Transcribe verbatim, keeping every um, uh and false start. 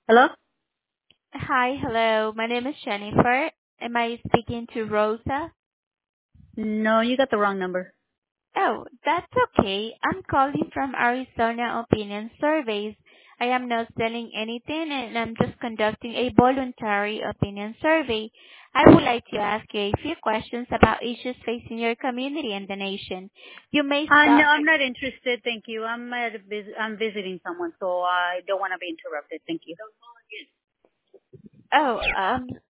Hello? Hi, hello. My name is Jennifer. Am I speaking to Rosa? No, you got the wrong number. Oh, that's okay. I'm calling from Arizona Opinion Surveys. I am not selling anything and I'm just conducting a voluntary opinion survey. I would like to ask you a few questions about issues facing your community and the nation. You may Uh, no, stop. I'm not interested. Thank you. I'm at a vis- I'm visiting someone, so I don't want to be interrupted. Thank you. Oh, um,